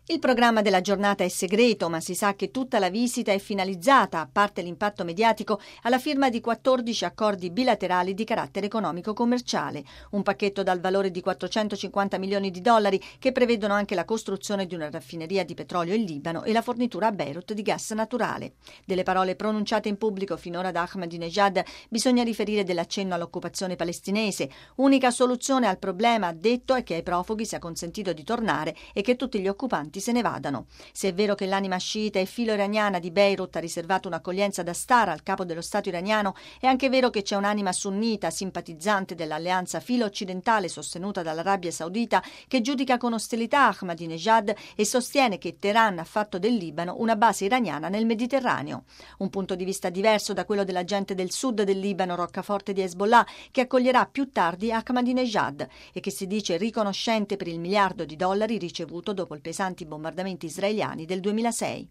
Il programma della giornata è segreto, ma si sa che tutta la visita è finalizzata, a parte l'impatto mediatico, alla firma di 14 accordi bilaterali di carattere economico-commerciale, un pacchetto dal valore di 450 milioni di dollari che prevedono anche la costruzione di una raffineria di petrolio in Libano e la fornitura a Beirut di gas naturale. Delle parole pronunciate in pubblico finora da Ahmadinejad bisogna riferire dell'accenno all'occupazione palestinese. Unica soluzione al problema, ha detto, è che ai profughi sia consentito di tornare e che tutti gli occupanti se ne vadano. Se è vero che l'anima sciita e filo-iraniana di Beirut ha riservato un'accoglienza da star al capo dello Stato iraniano, è anche vero che c'è un'anima sunnita simpatizzante dell'alleanza filo-occidentale sostenuta dall'Arabia Saudita che giudica con ostilità Ahmadinejad e sostiene che Teheran ha fatto del Libano una base iraniana nel Mediterraneo. Un punto di vista diverso da quello della gente del sud del Libano, roccaforte di Hezbollah, che accoglierà più tardi Ahmadinejad e che si dice riconoscente per il $1 miliardo ricevuto dopo i pesanti bombardamenti israeliani del 2006.